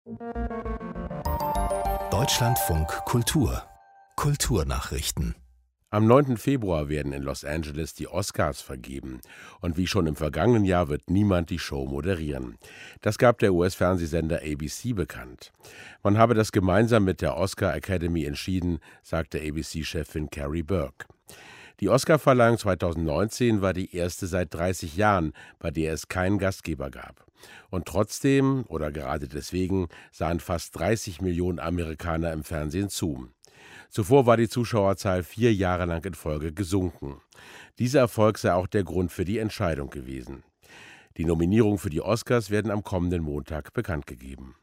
Deutschlandfunk Kultur Kulturnachrichten. Am 9. Februar werden in Los Angeles die Oscars vergeben. Und wie schon im vergangenen Jahr wird niemand die Show moderieren. Das gab der US-Fernsehsender ABC bekannt. Man habe das gemeinsam mit der Oscar Academy entschieden, sagte ABC-Chefin Carrie Burke. Die Oscarverleihung 2019 war die erste seit 30 Jahren, bei der es keinen Gastgeber gab. Und trotzdem, oder gerade deswegen, sahen fast 30 Millionen Amerikaner im Fernsehen zu. Zuvor war die Zuschauerzahl 4 Jahre lang in Folge gesunken. Dieser Erfolg sei auch der Grund für die Entscheidung gewesen. Die Nominierungen für die Oscars werden am kommenden Montag bekannt gegeben.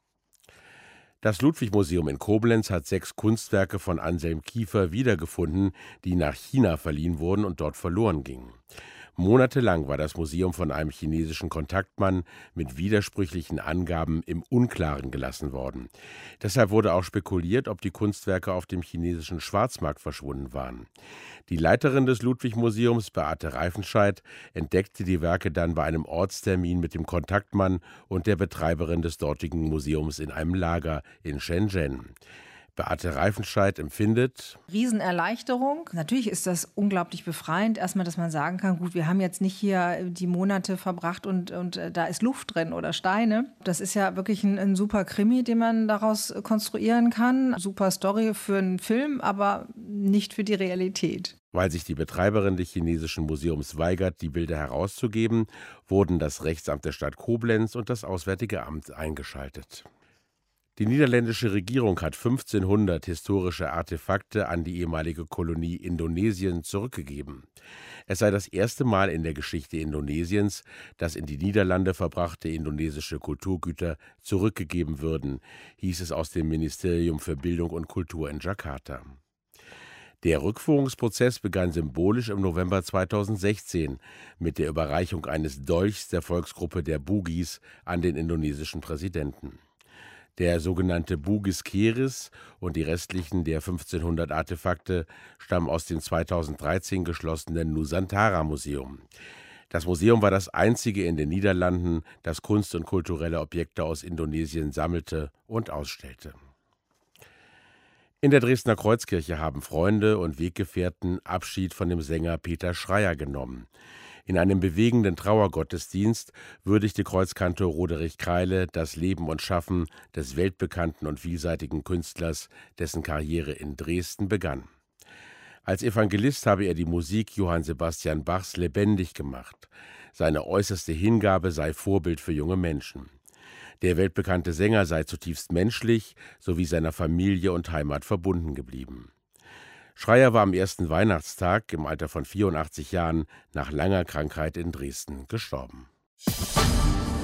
Das Ludwig-Museum in Koblenz hat 6 Kunstwerke von Anselm Kiefer wiedergefunden, die nach China verliehen wurden und dort verloren gingen. Monatelang war das Museum von einem chinesischen Kontaktmann mit widersprüchlichen Angaben im Unklaren gelassen worden. Deshalb wurde auch spekuliert, ob die Kunstwerke auf dem chinesischen Schwarzmarkt verschwunden waren. Die Leiterin des Ludwig-Museums, Beate Reifenscheid, entdeckte die Werke dann bei einem Ortstermin mit dem Kontaktmann und der Betreiberin des dortigen Museums in einem Lager in Shenzhen. Beate Reifenscheid empfindet: Riesenerleichterung. Natürlich ist das unglaublich befreiend. Erstmal, dass man sagen kann, gut, wir haben jetzt nicht hier die Monate verbracht und da ist Luft drin oder Steine. Das ist ja wirklich ein super Krimi, den man daraus konstruieren kann. Super Story für einen Film, aber nicht für die Realität. Weil sich die Betreiberin des chinesischen Museums weigert, die Bilder herauszugeben, wurden das Rechtsamt der Stadt Koblenz und das Auswärtige Amt eingeschaltet. Die niederländische Regierung hat 1500 historische Artefakte an die ehemalige Kolonie Indonesien zurückgegeben. Es sei das erste Mal in der Geschichte Indonesiens, dass in die Niederlande verbrachte indonesische Kulturgüter zurückgegeben würden, hieß es aus dem Ministerium für Bildung und Kultur in Jakarta. Der Rückführungsprozess begann symbolisch im November 2016 mit der Überreichung eines Dolchs der Volksgruppe der Bugis an den indonesischen Präsidenten. Der sogenannte Bugis Keris und die restlichen der 1500 Artefakte stammen aus dem 2013 geschlossenen Nusantara-Museum. Das Museum war das einzige in den Niederlanden, das Kunst- und kulturelle Objekte aus Indonesien sammelte und ausstellte. In der Dresdner Kreuzkirche haben Freunde und Weggefährten Abschied von dem Sänger Peter Schreyer genommen. In einem bewegenden Trauergottesdienst würdigte Kreuzkantor Roderich Kreile das Leben und Schaffen des weltbekannten und vielseitigen Künstlers, dessen Karriere in Dresden begann. Als Evangelist habe er die Musik Johann Sebastian Bachs lebendig gemacht. Seine äußerste Hingabe sei Vorbild für junge Menschen. Der weltbekannte Sänger sei zutiefst menschlich sowie seiner Familie und Heimat verbunden geblieben. Schreyer war am ersten Weihnachtstag im Alter von 84 Jahren nach langer Krankheit in Dresden gestorben.